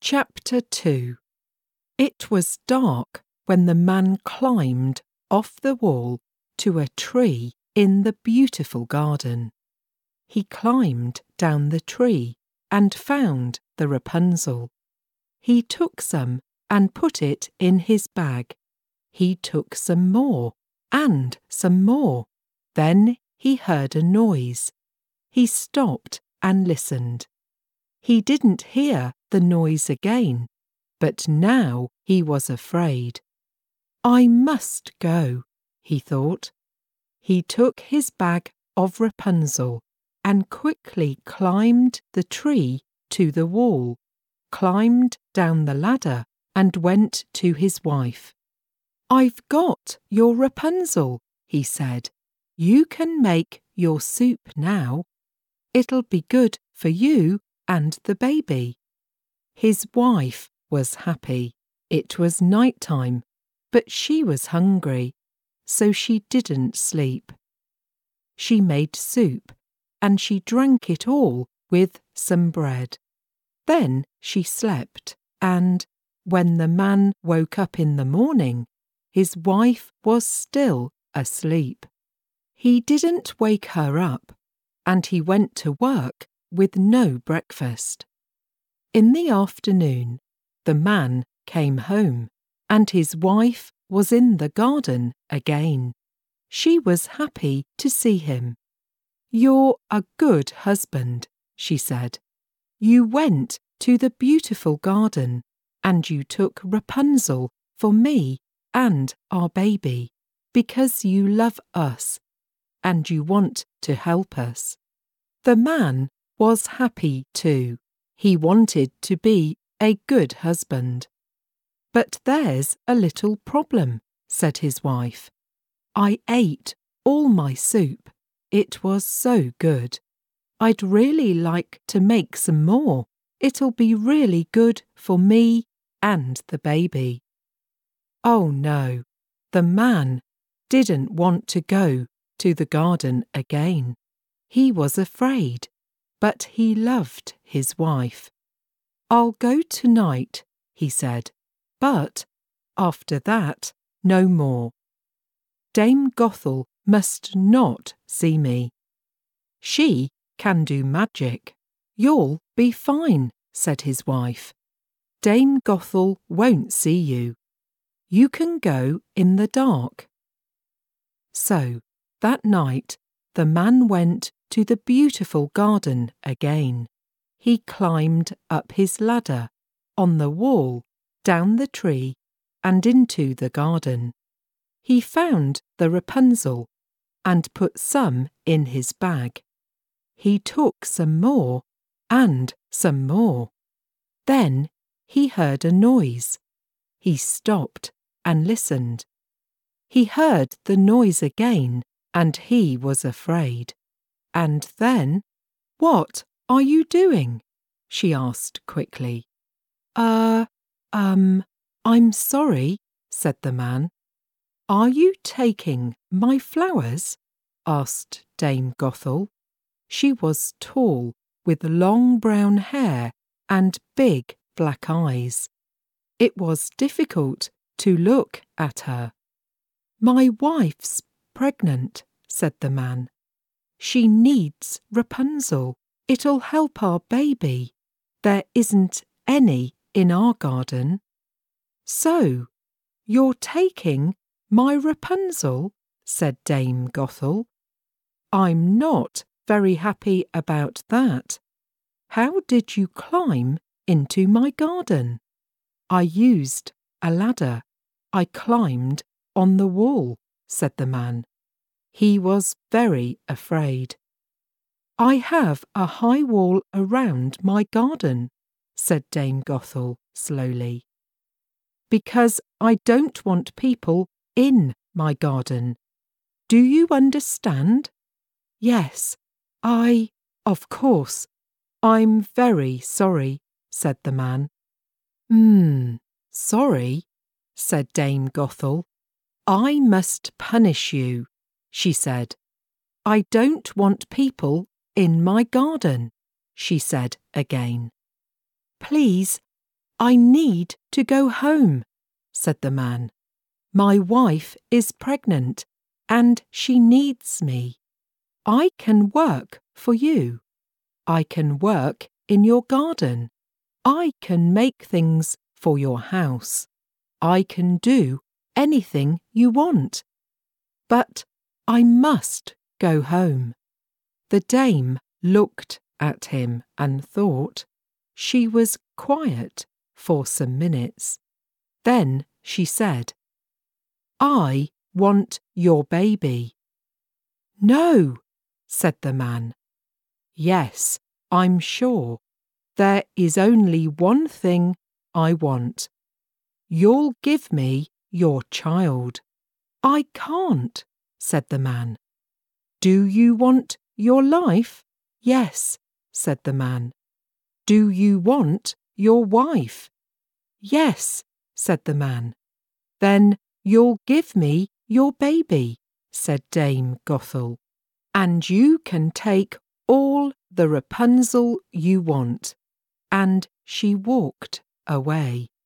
Chapter 2. It was dark when the man climbed off the wall to a tree in the beautiful garden. He climbed down the tree and found the Rapunzel. He took some and put it in his bag. He took some more and some more. Then he heard a noise. He stopped and listened. He didn't hear the noise again, but now he was afraid. I must go, he thought. He took his bag of Rapunzel and quickly climbed the tree to the wall, climbed down the ladder and went to his wife. I've got your Rapunzel, he said. You can make your soup now. It'll be good for you and the baby. His wife was happy. It was night time, but she was hungry, so she didn't sleep. She made soup, and she drank it all with some bread. Then she slept, and when the man woke up in the morning, his wife was still asleep. He didn't wake her up, and he went to work with no breakfast. In the afternoon, the man came home, and his wife was in the garden again. She was happy to see him. You're a good husband, she said. You went to the beautiful garden, and you took Rapunzel for me and our baby, because you love us, and you want to help us. The man was happy too. He wanted to be a good husband. But there's a little problem, said his wife. I ate all my soup. It was so good. I'd really like to make some more. It'll be really good for me and the baby. Oh no, the man didn't want to go to the garden again. He was afraid, but he loved his wife. I'll go tonight, he said, but after that, no more. Dame Gothel must not see me. She can do magic. You'll be fine, said his wife. Dame Gothel won't see you. You can go in the dark. So, that night, the man went to the beautiful garden again. He climbed up his ladder, on the wall, down the tree, and into the garden. He found the Rapunzel and put some in his bag. He took some more and some more. Then he heard a noise. He stopped and listened. He heard the noise again, and he was afraid. And then, "What are you doing?" she asked quickly. I'm sorry," said the man. "Are you taking my flowers?" asked Dame Gothel. She was tall, with long brown hair and big black eyes. It was difficult to look at her. "My wife's pregnant," said the man. "She needs Rapunzel. It'll help our baby. There isn't any in our garden." "So, you're taking my Rapunzel?" said Dame Gothel. "I'm not very happy about that. How did you climb into my garden?" "I used a ladder. I climbed on the wall," said the man. He was very afraid. "I have a high wall around my garden," said Dame Gothel slowly, "because I don't want people in my garden. Do you understand?" "Yes, of course. I'm very sorry," said the man. Sorry," said Dame Gothel. "I must punish you," she said. "I don't want people in my garden," she said again. "Please, I need to go home, said the man. My wife is pregnant and she needs me. I can work for you. I can work in your garden. I can make things for your house. I can do anything you want. But I must go home. The dame looked at him and thought. She was quiet for some minutes. Then she said, I want your baby. No, said the man. Yes, I'm sure. There is only one thing I want. You'll give me your child. I can't, said the man. Do you want your life? Yes, said the man. Do you want your wife? Yes, said the man. Then you'll give me your baby, said Dame Gothel, and you can take all the Rapunzel you want. And she walked away.